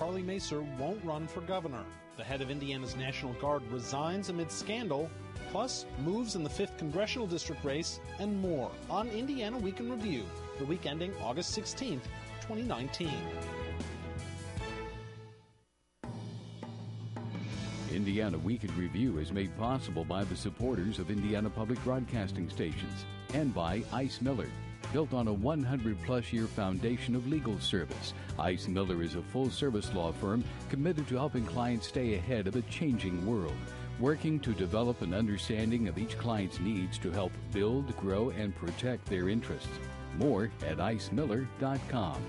Carly Macer won't run for governor. The head of Indiana's National Guard resigns amid scandal, plus moves in the 5th Congressional District race, and more on Indiana Week in Review, the week ending August 16th, 2019. Indiana Week in Review is made possible by the supporters of Indiana Public Broadcasting Stations and by Ice Miller. Built on a 100-plus year foundation of legal service, Ice Miller is a full-service law firm committed to helping clients stay ahead of a changing world, working to develop an understanding of each client's needs to help build, grow, and protect their interests. More at icemiller.com.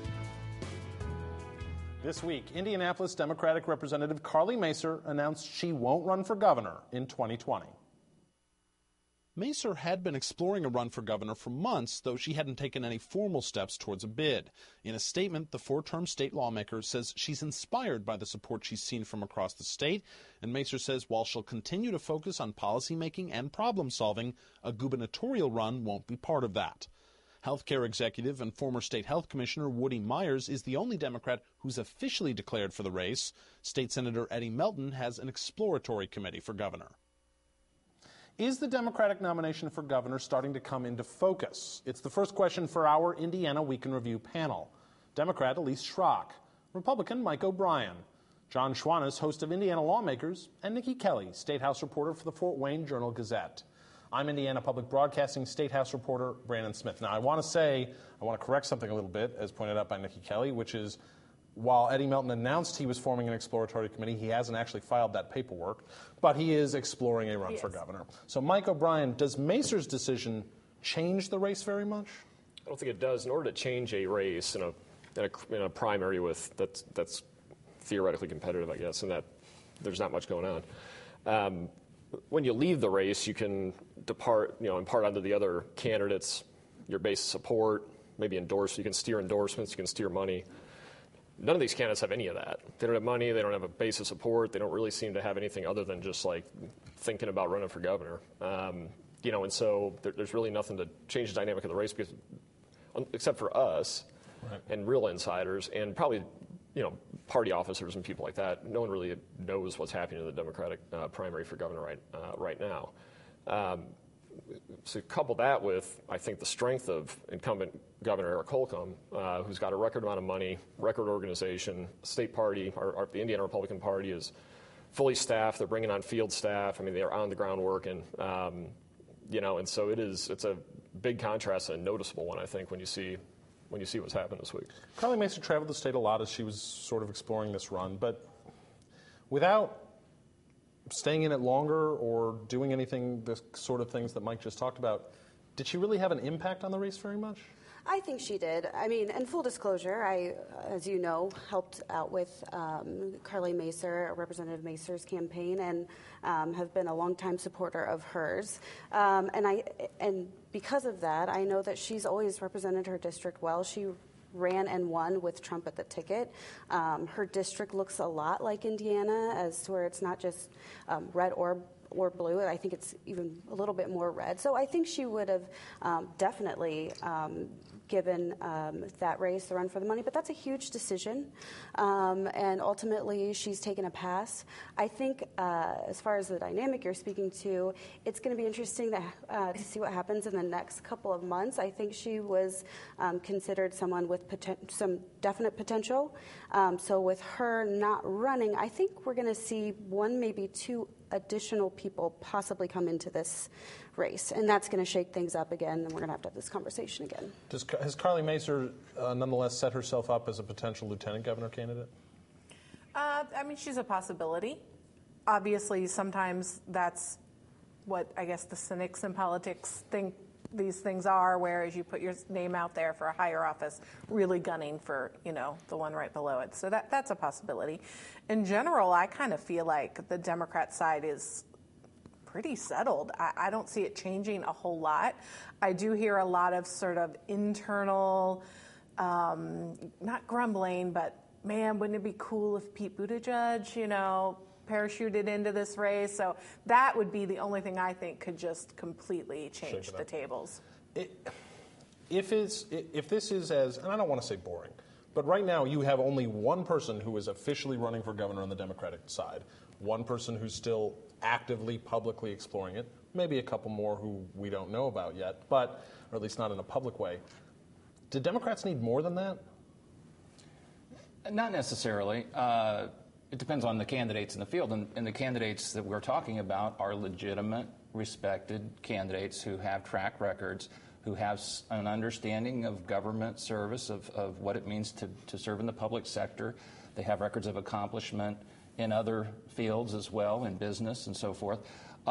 This week, Indianapolis Democratic Representative Carly Macer announced she won't run for governor in 2020. Macer had been exploring a run for governor for months, though she hadn't taken any formal steps towards a bid. In a statement, the four-term state lawmaker says she's inspired by the support she's seen from across the state, and Macer says while she'll continue to focus on policymaking and problem-solving, a gubernatorial run won't be part of that. Healthcare executive and former state health commissioner Woody Myers is the only Democrat who's officially declared for the race. State Senator Eddie Melton has an exploratory committee for governor. Is the Democratic nomination for governor starting to come into focus? It's the first question for our Indiana Week in Review panel. Democrat Elise Schrock, Republican Mike O'Brien, John Schwantes, host of Indiana Lawmakers, and Nikki Kelly, State House reporter for the Fort Wayne Journal-Gazette. I'm Indiana Public Broadcasting State House reporter Brandon Smith. Now, I want to correct something a little bit, as pointed out by Nikki Kelly, which is while Eddie Melton announced he was forming an exploratory committee, he hasn't actually filed that paperwork, but he is exploring a run for governor. So, Mike O'Brien, does Macer's decision change the race very much? I don't think it does. In order to change a race in a primary that's theoretically competitive, I guess, and that there's not much going on. When you leave the race, you can depart, impart onto the other candidates your base of support, maybe endorse. You can steer endorsements, you can steer money. None of these candidates have any of that. They don't have money, they don't have a base of support, they don't really seem to have anything other than just like thinking about running for governor. And so there's really nothing to change the dynamic of the race because, except for us and real insiders and probably party officers and people like that. No one really knows what's happening in the Democratic primary for governor right now. So couple that with, I think, the strength of incumbent Governor Eric Holcomb, who's got a record amount of money, record organization, state party, the Indiana Republican Party is fully staffed. They're bringing on field staff. I mean, they're on the ground working. And so it's a big contrast and a noticeable one, I think, when you see what's happened this week. Carly Macer traveled the state a lot as she was sort of exploring this run, but without staying in it longer or doing anything, the sort of things that Mike just talked about, did she really have an impact on the race very much? I think she did. I mean, and full disclosure, I, as you know, helped out with Carly Macer, Representative Macer's campaign, and have been a longtime supporter of hers. And because of that, I know that she's always represented her district well. She ran and won with Trump at the ticket. Her district looks a lot like Indiana, as to where it's not just red or blue. I think it's even a little bit more red. So I think she would have definitely given that race the run for the money. But that's a huge decision. And ultimately, she's taken a pass. I think as far as the dynamic you're speaking to, it's going to be interesting to see what happens in the next couple of months. I think she was considered someone with some definite potential. So with her not running, I think we're going to see one, maybe two additional people possibly come into this race, and that's going to shake things up again, and we're going to have this conversation again. Has Carly Macer nonetheless set herself up as a potential lieutenant governor candidate? I mean, she's a possibility. Obviously, sometimes that's what I guess the cynics in politics think these things are, whereas you put your name out there for a higher office, really gunning for, the one right below it. So that's a possibility. In general, I kind of feel like the Democrat side is pretty settled. I don't see it changing a whole lot. I do hear a lot of sort of internal, not grumbling, but man, wouldn't it be cool if Pete Buttigieg, parachuted into this race? So that would be the only thing I think could just completely change the tables. If this is as, and I don't want to say boring, But right now, you have only one person who is officially running for governor on the Democratic side, one person who's still actively, publicly exploring it, maybe a couple more who we don't know about yet, but, or at least not in a public way. Do Democrats need more than that? Not necessarily. It depends on the candidates in the field, and the candidates that we're talking about are legitimate, respected candidates who have track records, who have an understanding of government service, of what it means to serve in the public sector. They have records of accomplishment in other fields as well, in business and so forth.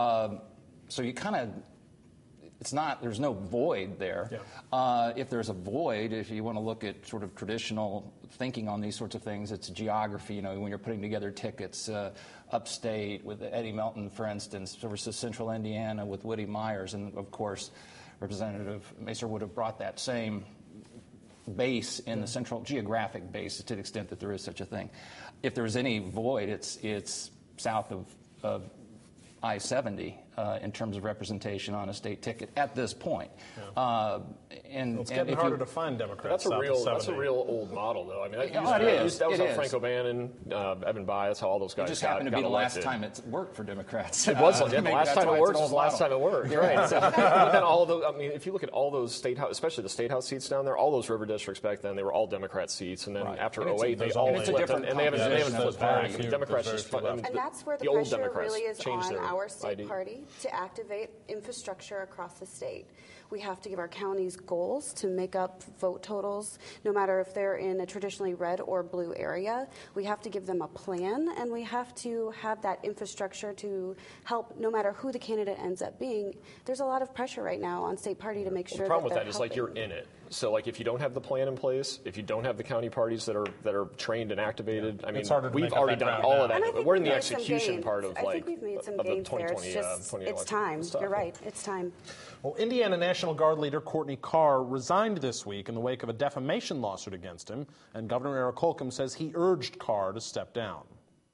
So you kind of, there's no void there. Yeah. If there's a void, if you want to look at sort of traditional thinking on these sorts of things, it's geography. You know, when you're putting together tickets, upstate with Eddie Melton, for instance, versus central Indiana with Woody Myers, and of course, Representative Macer would have brought that same base in the central geographic base to the extent that there is such a thing. If there's any void, it's south of I-70 in terms of representation on a state ticket at this point. Yeah. It's getting harder to find Democrats. That's a real old model, though. I mean, that was how Frank O'Bannon, Evan Bayh, that's how all those guys got elected. It just happened to be the elected. last time it worked for Democrats. It was. The last time it worked was the last time it worked. Right. But then all of those, I mean, if you look at all those state house, especially the state house seats down there, all those river districts back then, they were all Democrat seats, and then after 08, they all flipped, and they haven't flipped back. I mean, Democrats just and that's where the pressure really is on our state party to activate infrastructure across the state. We have to give our counties goals to make up vote totals, no matter if they're in a traditionally red or blue area. We have to give them a plan, and we have to have that infrastructure to help, no matter who the candidate ends up being. There's a lot of pressure right now on state party to make sure that they're helping. The problem with that is, like, you're in it. So, like, if you don't have the plan in place, if you don't have the county parties that are trained and activated, I mean, we've already done all of that. We're in the execution part of, I think we've made some gains there. It's time. You're right. It's time. Well, Indiana National Guard leader Courtney Carr resigned this week in the wake of a defamation lawsuit against him, and Governor Eric Holcomb says he urged Carr to step down.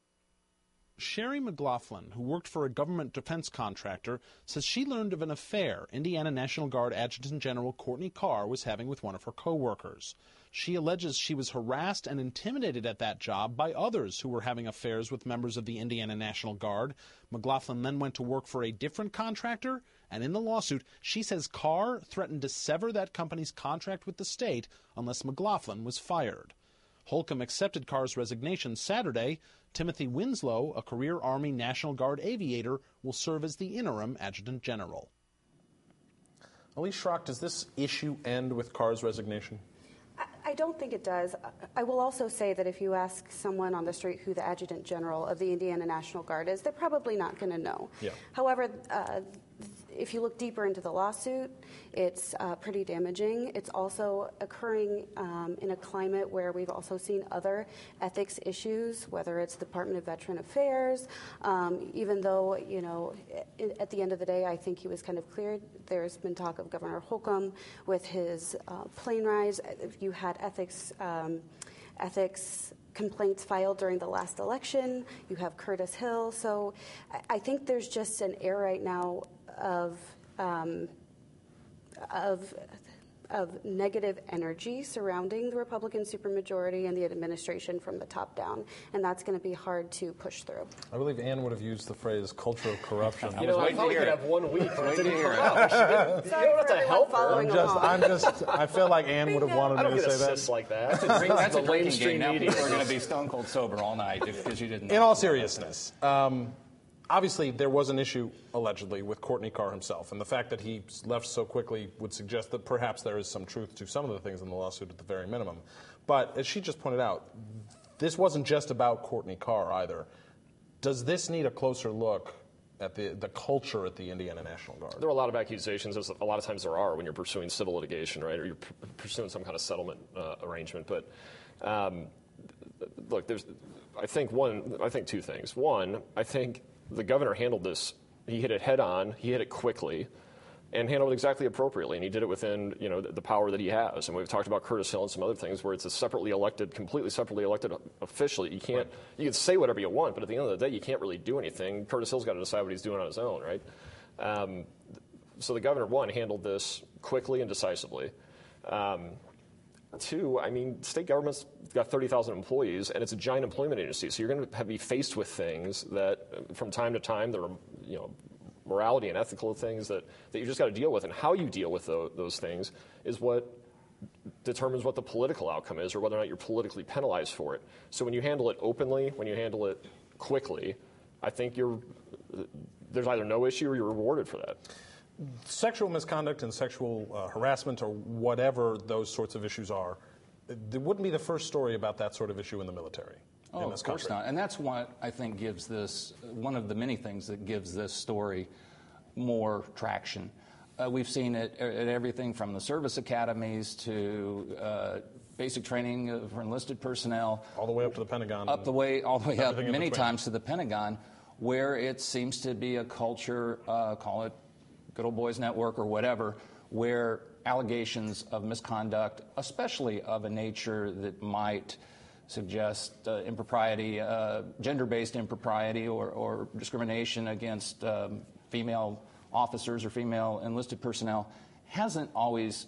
Sherry McLaughlin, who worked for a government defense contractor, says she learned of an affair Indiana National Guard Adjutant General Courtney Carr was having with one of her co-workers. She alleges she was harassed and intimidated at that job by others who were having affairs with members of the Indiana National Guard. McLaughlin then went to work for a different contractor, and in the lawsuit, she says Carr threatened to sever that company's contract with the state unless McLaughlin was fired. Holcomb accepted Carr's resignation Saturday. Timothy Winslow, a career Army National Guard aviator, will serve as the interim Adjutant General. Elise Schrock, does this issue end with Carr's resignation? I don't think it does. I will also say that if you ask someone on the street who the Adjutant General of the Indiana National Guard is, they're probably not going to know. Yeah. However, if you look deeper into the lawsuit, it's pretty damaging. It's also occurring in a climate where we've also seen other ethics issues, whether it's the Department of Veteran Affairs. Even though, you know, at the end of the day, I think he was kind of cleared. There's been talk of Governor Holcomb with his plane rise. You had ethics complaints filed during the last election. You have Curtis Hill. So I think there's just an air right now of negative energy surrounding the Republican supermajority and the administration from the top down, and that's going to be hard to push through. I believe Ann would have used the phrase culture of corruption. I thought we could have 1 week. I didn't hear it. Sorry, you don't have to help her. I feel like Ann would have wanted me to say that. Like that. That's a drinking game. Now people are going to be stone cold sober all night because you didn't know. In all seriousness, obviously, there was an issue, allegedly, with Courtney Carr himself, and the fact that he left so quickly would suggest that perhaps there is some truth to some of the things in the lawsuit at the very minimum. But as she just pointed out, this wasn't just about Courtney Carr either. Does this need a closer look at the culture at the Indiana National Guard? There are a lot of accusations, as a lot of times there are when you're pursuing civil litigation, right, or you're pursuing some kind of settlement arrangement. But look, I think two things. One, I think the governor handled this. He hit it head on. He hit it quickly, and handled it exactly appropriately. And he did it within, you know, the power that he has. And we've talked about Curtis Hill and some other things where it's a completely separately elected official. You can't. You can say whatever you want, but at the end of the day, you can't really do anything. Curtis Hill's got to decide what he's doing on his own, right? So the governor, one, handled this quickly and decisively. Two, I mean, state government's got 30,000 employees, and it's a giant employment agency. So you're going to be faced with things that, from time to time, there are, morality and ethical things that you just got to deal with. And how you deal with those things is what determines what the political outcome is, or whether or not you're politically penalized for it. So when you handle it openly, when you handle it quickly, I think there's either no issue or you're rewarded for that. Sexual misconduct and sexual harassment, or whatever those sorts of issues are, there wouldn't be the first story about that sort of issue in the military. Oh, of course not. And that's what I think gives this, one of the many things that gives this story more traction. We've seen it at everything from the service academies to basic training for enlisted personnel. All the way up to the Pentagon. All the way up many times to the Pentagon, where it seems to be a culture, call it Good Old Boys Network or whatever, where allegations of misconduct, especially of a nature that might suggest impropriety, gender-based impropriety or discrimination against female officers or female enlisted personnel, hasn't always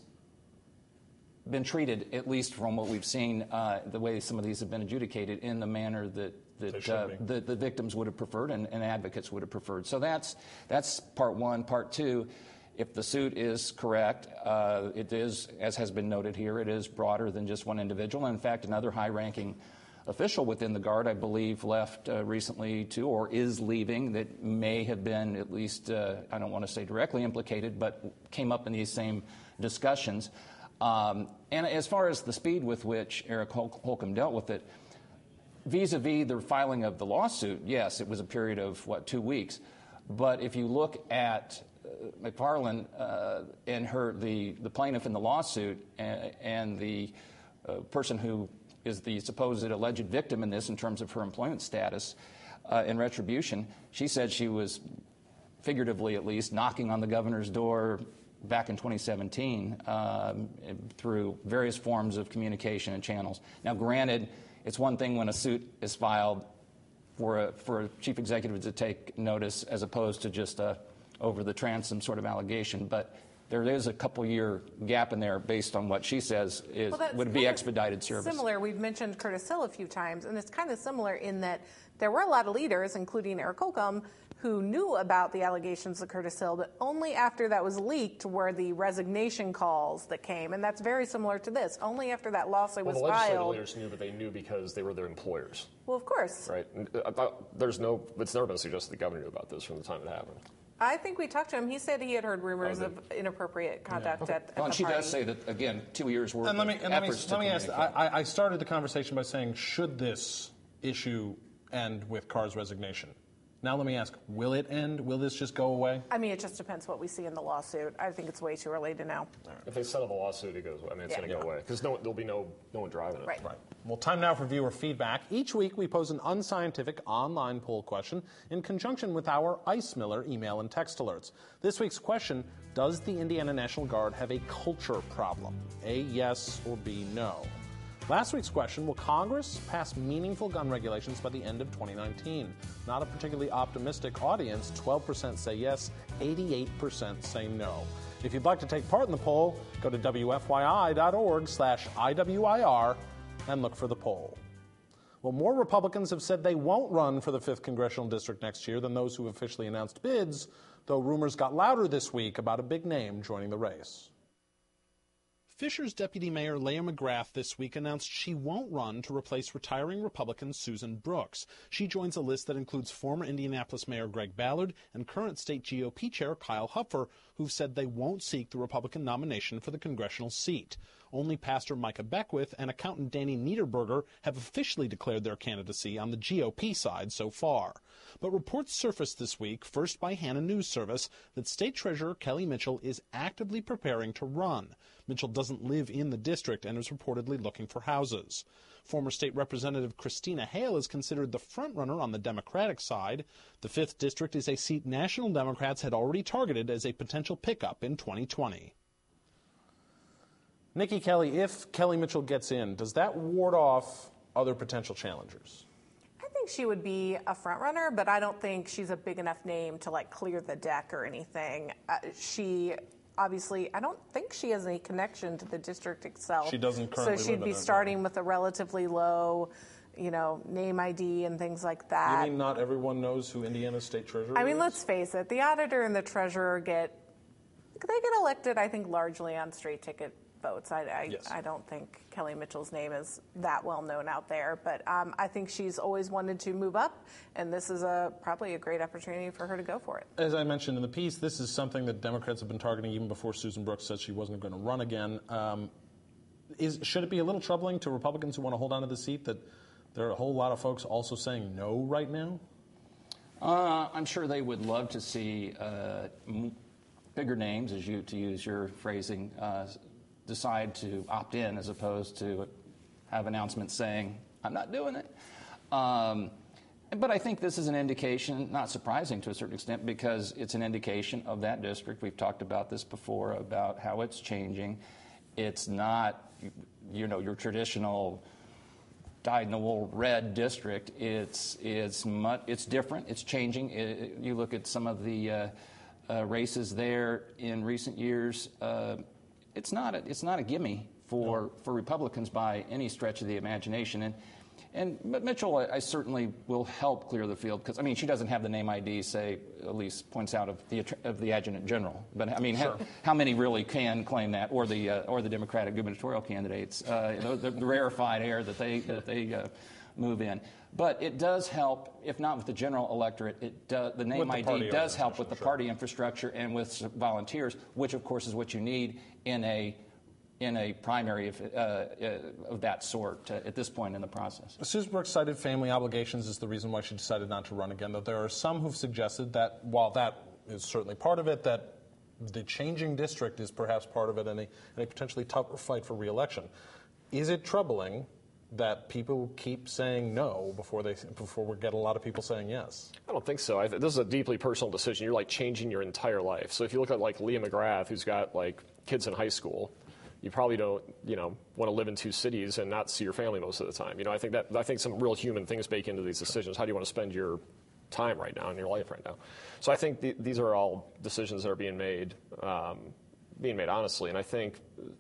been treated, at least from what we've seen, the way some of these have been adjudicated, in the manner that the victims would have preferred and advocates would have preferred. So that's part one. Part two, if the suit is correct, it is, as has been noted here, it is broader than just one individual. And in fact, another high-ranking official within the Guard, I believe, left recently too, or is leaving, that may have been at least, I don't want to say directly implicated, but came up in these same discussions. And as far as the speed with which Eric Holcomb dealt with it, vis-a-vis the filing of the lawsuit, yes, it was a period of, 2 weeks. But if you look at McFarland and the plaintiff in the lawsuit and the person who is the supposed alleged victim in this in terms of her employment status and retribution, she said she was, figuratively at least, knocking on the governor's door back in 2017 through various forms of communication and channels. Now, granted, it's one thing when a suit is filed for a chief executive to take notice as opposed to just a over-the-transom sort of allegation, but there is a couple-year gap in there based on what she says would be expedited service. Similar, we've mentioned Curtis Hill a few times, and it's kind of similar in that there were a lot of leaders, including Eric Holcomb, who knew about the allegations of Curtis Hill, but only after that was leaked were the resignation calls that came, and that's very similar to this. Only after that lawsuit was filed. The legislative leaders knew, but they knew because they were their employers. Well, of course. Right. It's never been suggested the governor knew about this from the time it happened. I think we talked to him. He said he had heard rumors of inappropriate conduct at the and she party. does say that, again, 2 years' worth of efforts to let me ask, communicate. I started the conversation by saying, should this issue end with Carr's resignation? Now let me ask, will it end? Will this just go away? I mean, it just depends what we see in the lawsuit. I think it's way too early to know. Right. If they settle the lawsuit, it's going to go away. Because there'll be no one driving it. Right. Well, time now for viewer feedback. Each week we pose an unscientific online poll question in conjunction with our Ice Miller email and text alerts. This week's question, does the Indiana National Guard have a culture problem? A, yes, or B, no. Last week's question, will Congress pass meaningful gun regulations by the end of 2019? Not a particularly optimistic audience. 12% say yes, 88% say no. If you'd like to take part in the poll, go to WFYI.org/IWIR and look for the poll. Well, more Republicans have said they won't run for the 5th Congressional District next year than those who officially announced bids, though rumors got louder this week about a big name joining the race. Fisher's Deputy Mayor Leah McGrath this week announced she won't run to replace retiring Republican Susan Brooks. She joins a list that includes former Indianapolis Mayor Greg Ballard and current state GOP Chair Kyle Hupfer, who've said they won't seek the Republican nomination for the congressional seat. Only Pastor Micah Beckwith and accountant Danny Niederberger have officially declared their candidacy on the GOP side so far. But reports surfaced this week, first by Hannah News Service, that State Treasurer Kelly Mitchell is actively preparing to run. Mitchell doesn't live in the district and is reportedly looking for houses. Former State Representative Christina Hale is considered the frontrunner on the Democratic side. The 5th District is a seat National Democrats had already targeted as a potential pickup in 2020. Nikki Kelly, if Kelly Mitchell gets in, does that ward off other potential challengers? I think she would be a front runner, but I don't think she's a big enough name to clear the deck or anything. She obviously, I don't think she has any connection to the district itself. She doesn't currently So she'd live in be it, starting with a relatively low, name ID and things like that. You mean not everyone knows who Indiana's state treasurer is? I mean, let's face it, the auditor and the treasurer get elected, I think, largely on straight ticket votes. Yes. I don't think Kelly Mitchell's name is that well known out there, but I think she's always wanted to move up, and this is probably a great opportunity for her to go for it. As I mentioned in the piece, this is something that Democrats have been targeting even before Susan Brooks said she wasn't going to run again. Should it be a little troubling to Republicans who want to hold on to the seat that there are a whole lot of folks also saying no right now? I'm sure they would love to see bigger names, to use your phrasing, decide to opt in as opposed to have announcements saying, I'm not doing it. But I think this is an indication, not surprising to a certain extent, because it's an indication of that district. We've talked about this before, about how it's changing. It's not, your traditional dyed-in-the-wool red district. It's different. It's changing. You look at some of the races there in recent years. It's not a gimme for Republicans by any stretch of the imagination. But Mitchell, I certainly will help clear the field because she doesn't have the name ID. Say, Elise points out of the adjutant general. But sure. how many really can claim that, or the Democratic gubernatorial candidates? The rarefied air that they move in. But it does help, if not with the general electorate. The name ID does help with the party infrastructure and with volunteers, which of course is what you need in a primary of that sort at this point in the process. Susan Brooks cited family obligations as the reason why she decided not to run again, though there are some who've suggested that while that is certainly part of it, that the changing district is perhaps part of it and a potentially tougher fight for re-election. Is it troubling that people keep saying no before we get a lot of people saying yes? I don't think so. This is a deeply personal decision. You're changing your entire life. So if you look at Leah McGrath, who's got kids in high school, you probably don't, want to live in two cities and not see your family most of the time. I think some real human things bake into these decisions. How do you want to spend your time right now in your life right now? So I think these are all decisions that are being made honestly. And I think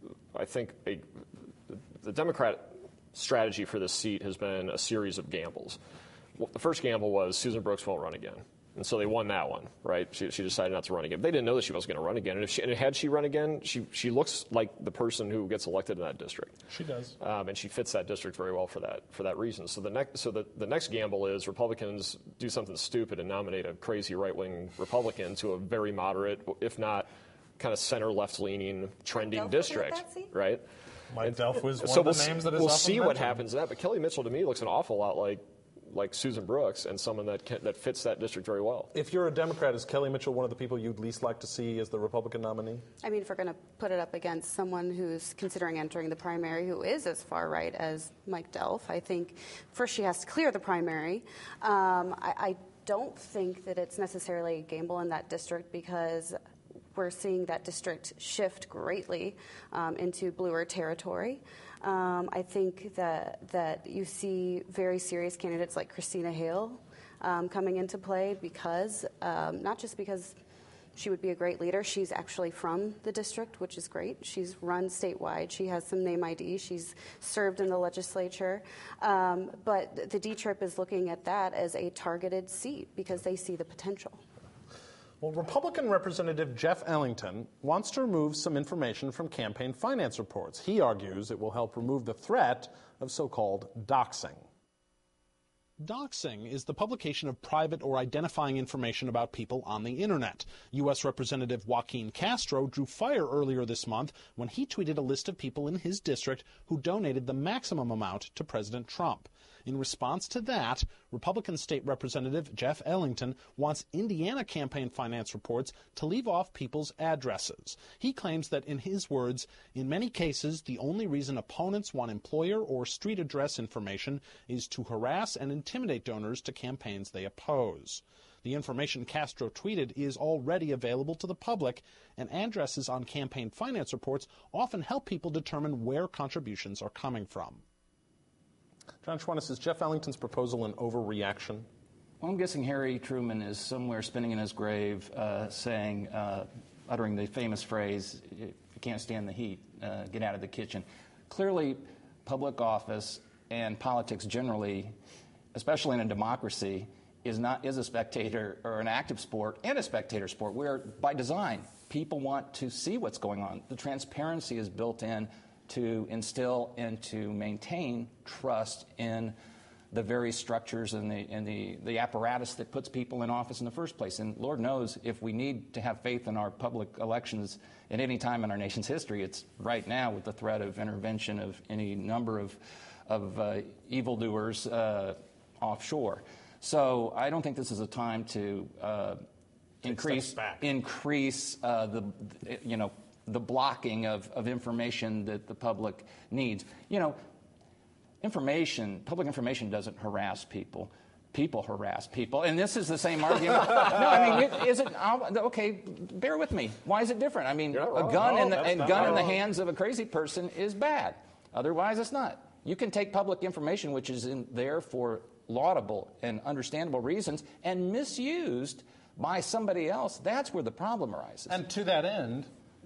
the Democrat strategy for this seat has been a series of gambles. Well, the first gamble was Susan Brooks won't run again. And so they won that one, right? She decided not to run again. They didn't know that she wasn't going to run again. And had she run again, she looks like the person who gets elected in that district. She does. And she fits that district very well for that reason. So the next gamble is Republicans do something stupid and nominate a crazy right-wing Republican to a very moderate, if not kind of center left-leaning, trending district, right? Mike Delph was one of the names that is we'll often see mentioned. what happens to that. But Kelly Mitchell, to me, looks an awful lot like Susan Brooks and someone that fits that district very well. If you're a Democrat, is Kelly Mitchell one of the people you'd least like to see as the Republican nominee? If we're going to put it up against someone who's considering entering the primary who is as far right as Mike Delph, I think first she has to clear the primary. I don't think that it's necessarily a gamble in that district because we're seeing that district shift greatly into bluer territory. I think that you see very serious candidates like Christina Hale coming into play because, not just because she would be a great leader, she's actually from the district, which is great. She's run statewide. She has some name ID. She's served in the legislature. But the D-Trip is looking at that as a targeted seat because they see the potential. Well, Republican Representative Jeff Ellington wants to remove some information from campaign finance reports. He argues it will help remove the threat of so-called doxing. Doxing is the publication of private or identifying information about people on the internet. U.S. Representative Joaquin Castro drew fire earlier this month when he tweeted a list of people in his district who donated the maximum amount to President Trump. In response to that, Republican State Representative Jeff Ellington wants Indiana campaign finance reports to leave off people's addresses. He claims that, in his words, in many cases, the only reason opponents want employer or street address information is to harass and intimidate donors to campaigns they oppose. The information Castro tweeted is already available to the public, and addresses on campaign finance reports often help people determine where contributions are coming from. John Schwantes, is Jeff Ellington's proposal an overreaction? Well, I'm guessing Harry Truman is somewhere spinning in his grave saying, uttering the famous phrase, if you can't stand the heat, get out of the kitchen. Clearly, public office and politics generally, especially in a democracy, is a spectator or an active sport and a spectator sport where, by design, people want to see what's going on. The transparency is built in to instill and to maintain trust in the very structures and the apparatus that puts people in office in the first place. And Lord knows, if we need to have faith in our public elections at any time in our nation's history, it's right now with the threat of intervention of any number of evildoers offshore. So I don't think this is a time to increase the blocking of information that the public needs. Public information doesn't harass people. People harass people, and this is the same argument. No, I mean, is it okay? Bear with me. Why is it different? I mean, a gun in the hands of a crazy person is bad. Otherwise, it's not. You can take public information, which is in there for laudable and understandable reasons, and misused by somebody else. That's where the problem arises. And to that end,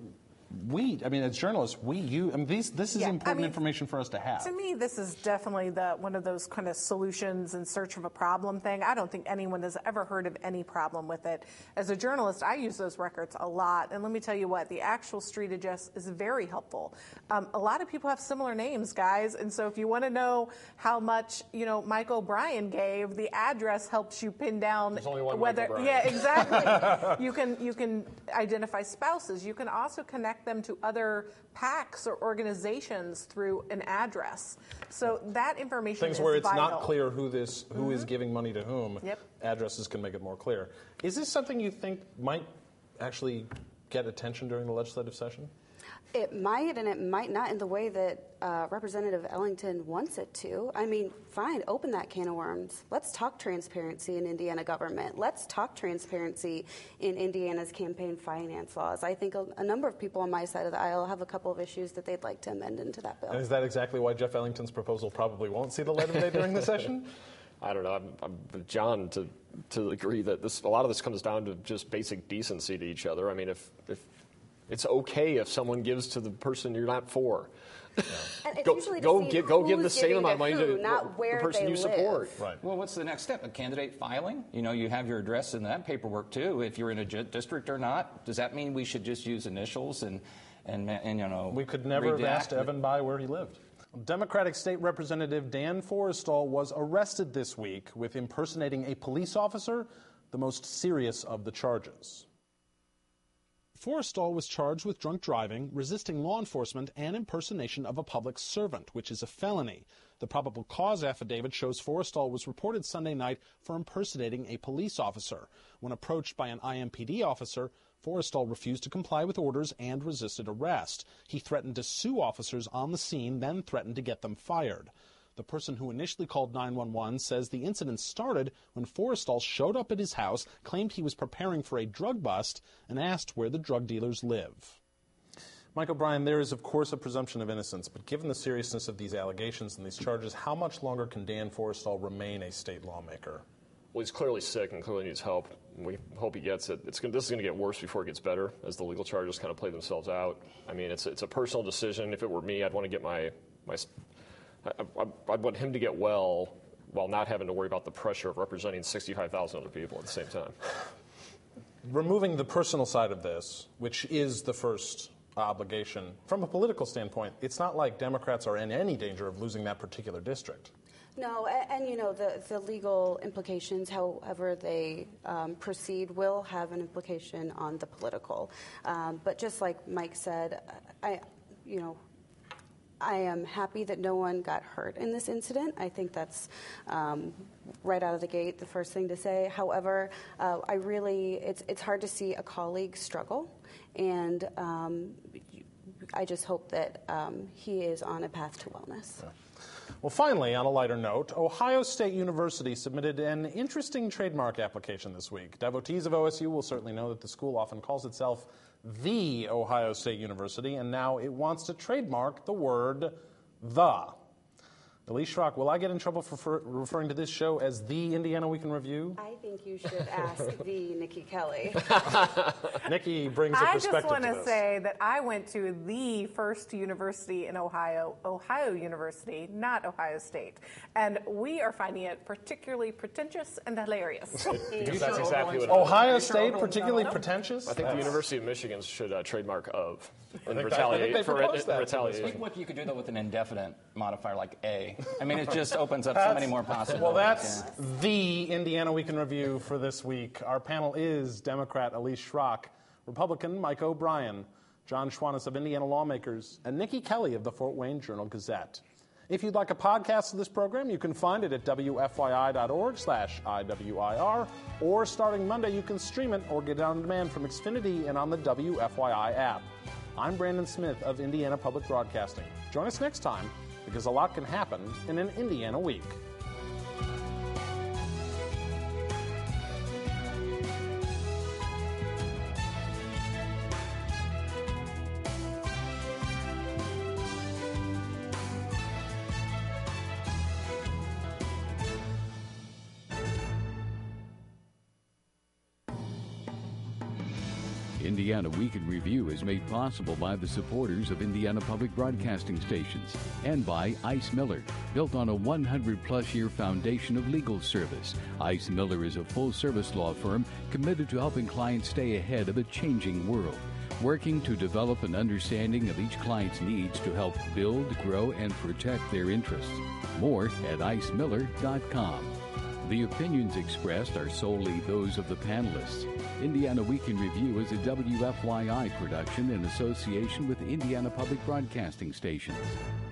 as journalists, this is important information for us to have. To me, this is definitely one of those kind of solutions in search of a problem thing. I don't think anyone has ever heard of any problem with it. As a journalist, I use those records a lot. And let me tell you what, the actual street address is very helpful. A lot of people have similar names, guys. And so if you want to know how much, Mike O'Brien gave, the address helps you pin down There's only one whether. Mike O'Brien. Yeah, exactly. You can identify spouses. You can also connect them to other PACs or organizations through an address. So that information Things is where it's vital. not clear who is giving money to whom. Yep. Addresses can make it more clear. Is this something you think might actually get attention during the legislative session? It might, and it might not in the way that Representative Ellington wants it to. I mean, fine, open that can of worms. Let's talk transparency in Indiana government. Let's talk transparency in Indiana's campaign finance laws. I think a number of people on my side of the aisle have a couple of issues that they'd like to amend into that bill. And is that exactly why Jeff Ellington's proposal probably won't see the light of day during the session? I don't know. I'm with John to agree that a lot of this comes down to just basic decency to each other. I mean, if it's okay if someone gives to the person you're not for. Yeah. And it's usually go to see give the who's same giving amount of money to not where the person they you support. live. Right. Well, what's the next step? A candidate filing? You have your address in that paperwork too. If you're in a district or not, does that mean we should just use initials and we could never have asked Evan Bayh where he lived. Democratic State Representative Dan Forrestal was arrested this week with impersonating a police officer, the most serious of the charges. Forrestal was charged with drunk driving, resisting law enforcement, and impersonation of a public servant, which is a felony. The probable cause affidavit shows Forrestal was reported Sunday night for impersonating a police officer. When approached by an IMPD officer, Forrestal refused to comply with orders and resisted arrest. He threatened to sue officers on the scene, then threatened to get them fired. The person who initially called 911 says the incident started when Forrestal showed up at his house, claimed he was preparing for a drug bust, and asked where the drug dealers live. Mike O'Brien, there is, of course, a presumption of innocence, but given the seriousness of these allegations and these charges, how much longer can Dan Forrestal remain a state lawmaker? Well, he's clearly sick and clearly needs help. We hope he gets it. This is going to get worse before it gets better as the legal charges kind of play themselves out. I mean, it's a personal decision. If it were me, I'd want to get I'd want him to get well while not having to worry about the pressure of representing 65,000 other people at the same time. Removing the personal side of this, which is the first obligation, from a political standpoint, it's not like Democrats are in any danger of losing that particular district. No, and the legal implications, however they proceed, will have an implication on the political. But just like Mike said, I am happy that no one got hurt in this incident. I think that's right out of the gate the first thing to say. However, it's hard to see a colleague struggle, and I just hope that he is on a path to wellness. Yeah. Well, finally, on a lighter note, Ohio State University submitted an interesting trademark application this week. Devotees of OSU will certainly know that the school often calls itself the Ohio State University, and now it wants to trademark the word "the." Elise Schrock, will I get in trouble for referring to this show as the Indiana Week in Review? I think you should ask the Nikki Kelly. Nikki brings a I perspective just want to to this. say that I went to the first university in Ohio, Ohio University, not Ohio State. And we are finding it particularly pretentious and hilarious. Because that's exactly what Ohio State, particularly pretentious? I think the University of Michigan should trademark of and I think retaliate they for proposed that. retaliation. Think what you could do though with an indefinite modifier like A. I mean, it just opens up so many more possibilities. Well, that's the Indiana Week in Review for this week. Our panel is Democrat Elise Schrock, Republican Mike O'Brien, John Schwannis of Indiana Lawmakers, and Nikki Kelly of the Fort Wayne Journal-Gazette. If you'd like a podcast of this program, you can find it at wfyi.org/IWIR, or starting Monday, you can stream it or get it on demand from Xfinity and on the WFYI app. I'm Brandon Smith of Indiana Public Broadcasting. Join us next time, because a lot can happen in an Indiana week. Indiana Week in Review is made possible by the supporters of Indiana Public Broadcasting Stations and by Ice Miller. Built on a 100-plus year foundation of legal service, Ice Miller is a full-service law firm committed to helping clients stay ahead of a changing world, working to develop an understanding of each client's needs to help build, grow, and protect their interests. More at icemiller.com. The opinions expressed are solely those of the panelists. Indiana Week in Review is a WFYI production in association with Indiana Public Broadcasting Stations.